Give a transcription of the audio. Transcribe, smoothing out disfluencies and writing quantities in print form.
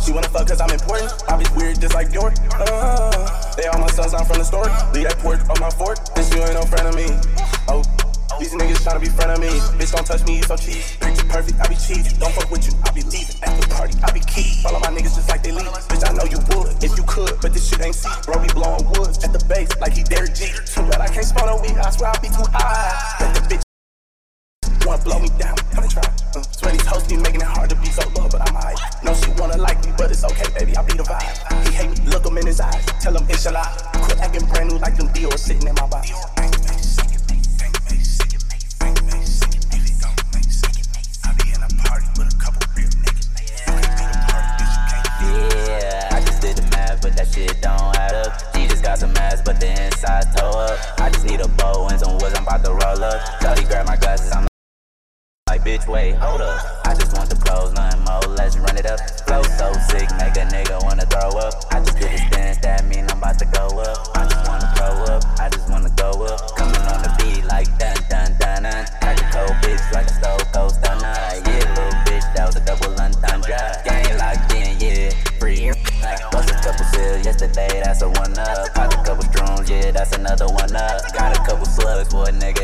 She wanna fuck cause I'm important. I be weird just like Bjork. They all my sons, I'm from the store. Leave that pork on my fork. Bitch, you ain't no friend of me. Oh, these niggas tryna be friend of me. Bitch, don't touch me, you so cheap. Picture perfect, I be cheap. Don't fuck with you, I be leaving. At the party, I be key. Follow my niggas just like they leave. Bitch, I know you would, if you could, but this shit ain't see. Bro, be blowing woods at the base like he Derek G. Too bad I can't spawn a weed, I swear I be too high. Let the bitch wanna blow me down, come and try. Swear these hoes be making it hard to be so low, but I'm high. No, she wanna like me, but it's okay, baby, I be the vibe. He hate me, look him in his eyes, tell him inshallah. Quit acting brand new like them Dior sitting in my body. Shit don't add up. She just got some ass, but the inside toe up. I just need a bow and some woods, I'm about to roll up. Shawty grab my glasses, I'm like, bitch, wait, hold up. I just want the clothes, nothing more, let's run it up. Flow so sick, make a nigga wanna throw up. I just did this dance, that mean I'm about to go up. I just wanna throw up, I just wanna go up. Coming on the beat like dun dun dun dun. Like a cold bitch, like a stove cold stunner. Yeah, little bitch, that was a double entendre. Gang locked in, yeah, free. Bust a couple sales yesterday, that's a one up. Popped a couple shrooms, yeah, that's another one up. Got a couple slugs for a nigga